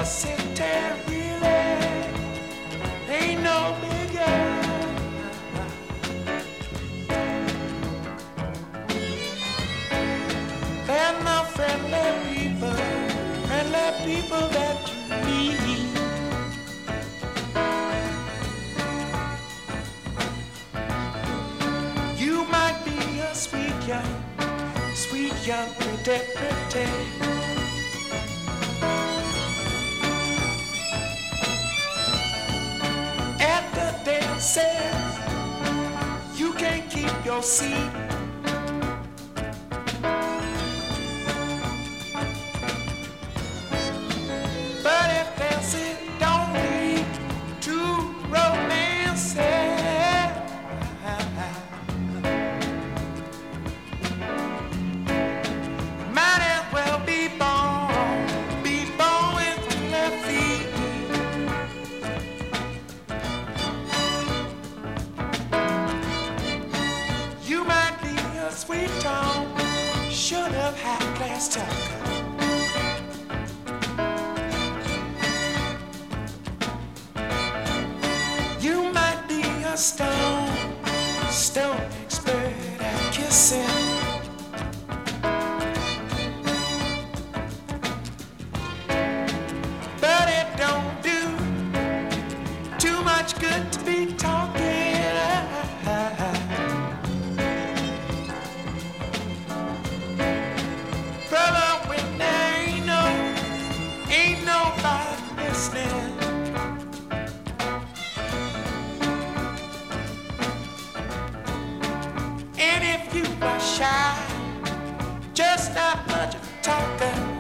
city really ain't no bigger than the friendly people that you meet. You might be a sweet young, pretty. At the dances, you can't keep your seat. But if dancing don't lead to romance, might as well be born with two left feet. You might be a sweet tone, should have had class talk. You might be a stone expert at kissing. But it don't do too much good to be talking. Brother, when there ain't nobody listening. And if you are shy, just not much of a talker,